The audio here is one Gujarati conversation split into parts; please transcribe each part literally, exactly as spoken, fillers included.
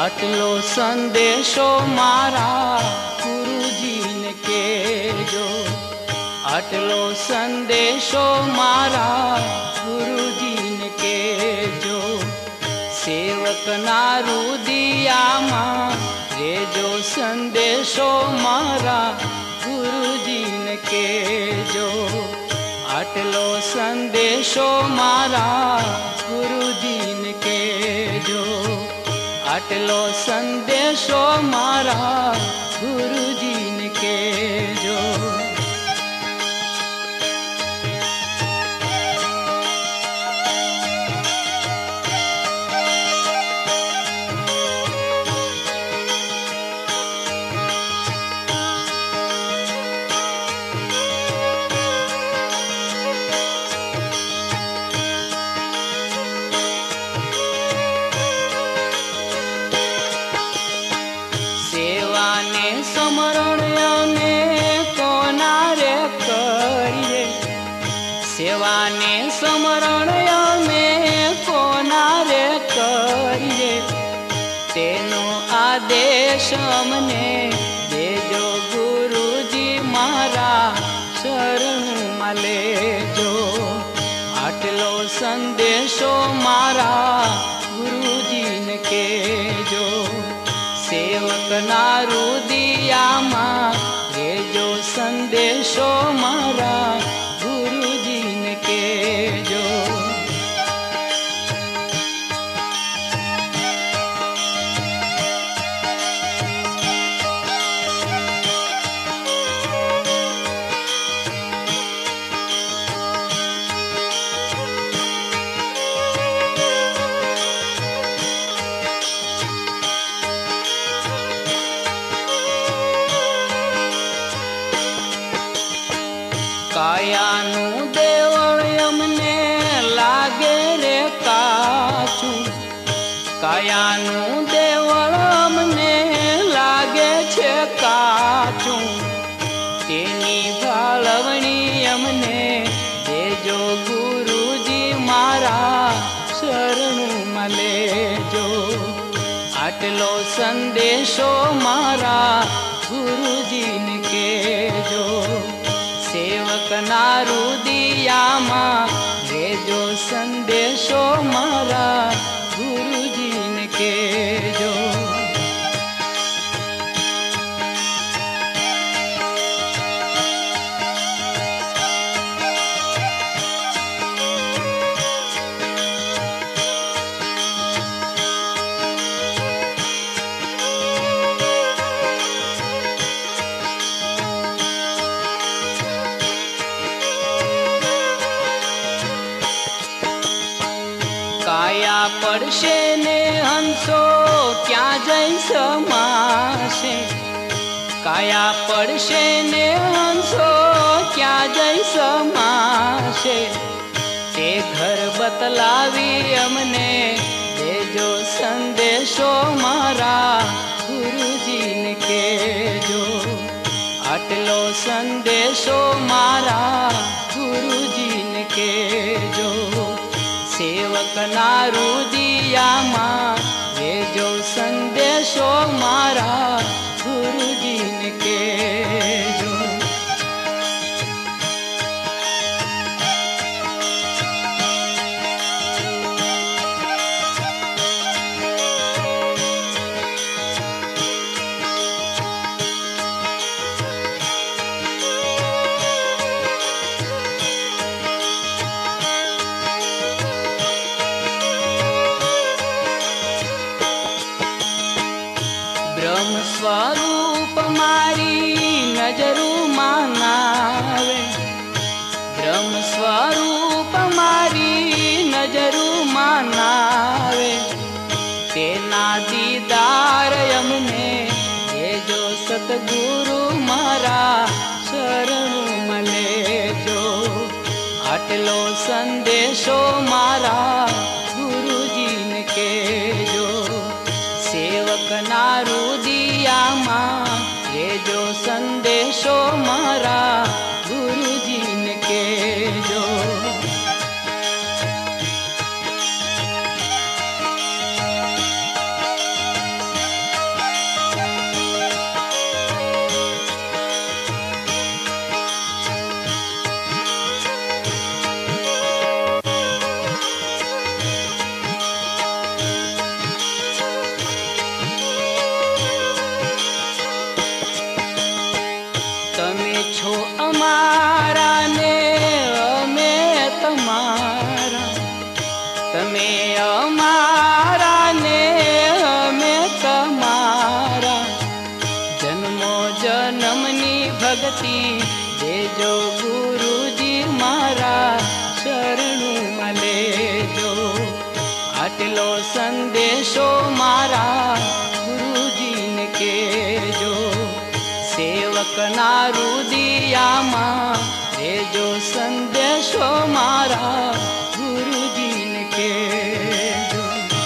આટલો સંદેશો મારા ગુરુજીને કહેજો, આટલો સંદેશો મારા ગુરુજીને કહેજો, સેવકના રુદિયામાં રેજો સંદેશો મારા ગુરુજીને કહેજો, આટલો સંદેશો મારા ગુરુજીને કહેજો, આટલો સંદેશો મારા ગુરુજીને કહેજો. સેવાને સમરણ અમે કોના રે કરીએ, તેનો આદેશ અમને દેજો ગુરુજી મારા શરણમાં લેજો, આટલો સંદેશો મારા ગુરુજીને કહેજો, સેવકના રુદિયામાં રેજો સંદેશો મારા ગુરુજીને કહેજો. કાયાનું દેવળ અમને લાગે રે કાચું, કાયાનું દેવળ અમને લાગે છે કાચું, તેની ફાળવણી અમને દેજો ગુરુજી મારા શરણમાં લેજો, આટલો સંદેશો મારા ગુરુજીને કહેજો, સેવકના રુદિયામાં રેજો સંદેશો મારા ગુરુજીને કહેજો. કાયા પડશે ને હંસો ક્યાં જઈ સમાશે, કાયા પડશે ને હંસો ક્યાં જઈ સમાશે, તે ઘર બતલાવી અમને દેજો સંદેશો મારા ગુરુજીને કહેજો, આટલો સંદેશો મારા ગુરુજીને કહેજો, સેવકના રુદિયામાં રેજો સંદેશો મારા ગુરુજીને કહેજો. બ્રહ્મ સ્વરૂપ મારી નજરમાં નાવે, બ્રહ્મ સ્વરૂપ મારી નજરમાં નાવે, તેના દીદાર અમને દેજો સતગુરુ મારા શરણમાં લેજો, આટલો સંદેશો મારા ગુરુજીને કહેજો, સેવકના રુદિયામાં રેજો સંદેશો મારા ગુરુજીને કહેજો. આટલો સંદેશો મારા ગુરુજીને કહેજો. સેવકના રુદિયામાં રેજો સંદેશો મારા ગુરુજીને કહેજો.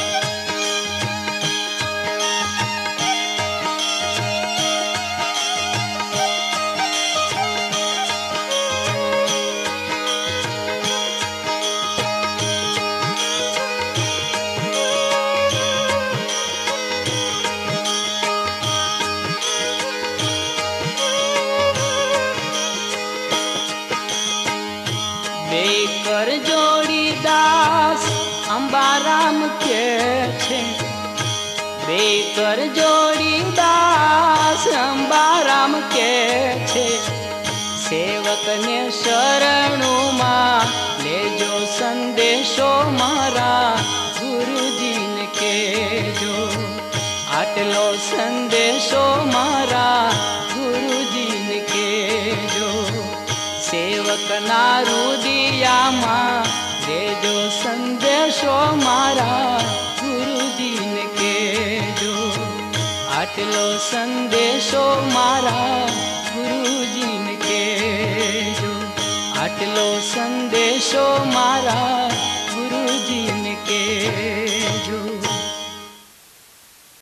બેકર જોડી દાસ અંબારામ કે છે. બેકર જોડી દાસ અંબારામ કે છે. સેવકને શરણુમાં લેજો સંદેશો મારા ગુરુજીને કહેજો. આટલો સંદેશો મારા ગુરુજીને કહેજો. સેવકના રુદિયામાં દેજો સંદેશો મારા ગુરુજીને કહેજો. આટલો સંદેશો મારા ગુરુજીને કહેજો. આટલો સંદેશો મારા ગુરુજીને કહેજો.